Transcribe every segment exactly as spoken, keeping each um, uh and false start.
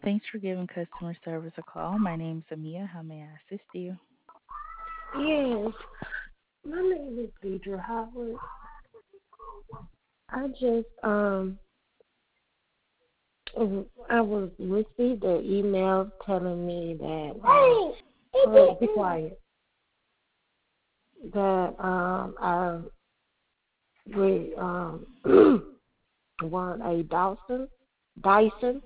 Thanks for giving customer service a call. My name's Amia. How may I assist you? Yes, my name is Deidre Howard. I just um w- I was received an email telling me that um, uh, be quiet that um I re, um want a Dyson Dyson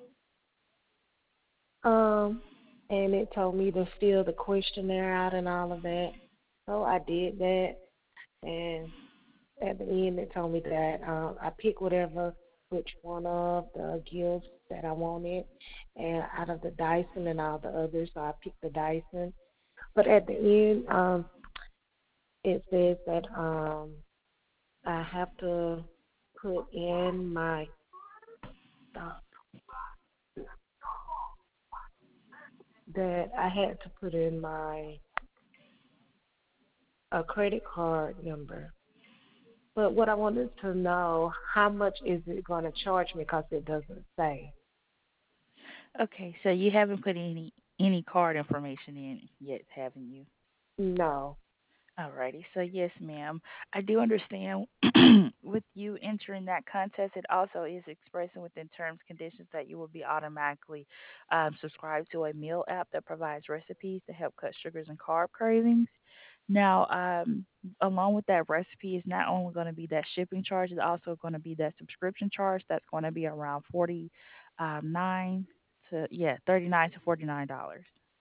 um and it told me to fill the questionnaire out and all of that. So I did that, and at the end, it told me that um, I pick whatever, which one of the gifts that I wanted, and out of the Dyson and all the others, so I picked the Dyson. But at the end, um, it says that um, I have to put in my uh, that I had to put in my a credit card number. But what I wanted to know, how much is it going to charge me? Because it doesn't say. Okay, so you haven't put any any card information in yet, haven't you? No. Alrighty. So yes, ma'am. I do understand with you entering that contest, it also is expressing within terms conditions that you will be automatically um, subscribed to a meal app that provides recipes to help cut sugars and carb cravings. Now, um, along with that recipe is not only going to be that shipping charge, it's also going to be that subscription charge that's going to be around forty um, nine to yeah thirty nine to forty nine dollars.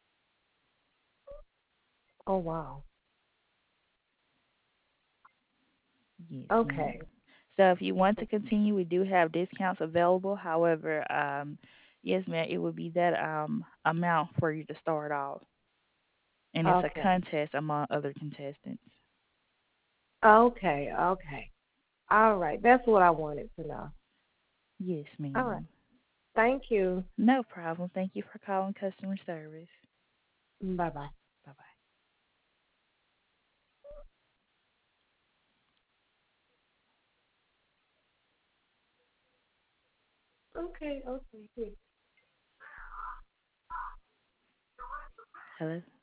Oh, wow. Yes, ma'am. Okay. So if you want to continue, we do have discounts available. However, um, yes, ma'am, it would be that um amount for you to start off, and it's a Okay. contest among other contestants. Okay. Okay. All right. That's what I wanted to know. Yes, All right. ma'am. Thank you. No problem. Thank you for calling customer service. Bye bye. Bye bye. Okay. Okay. Hello.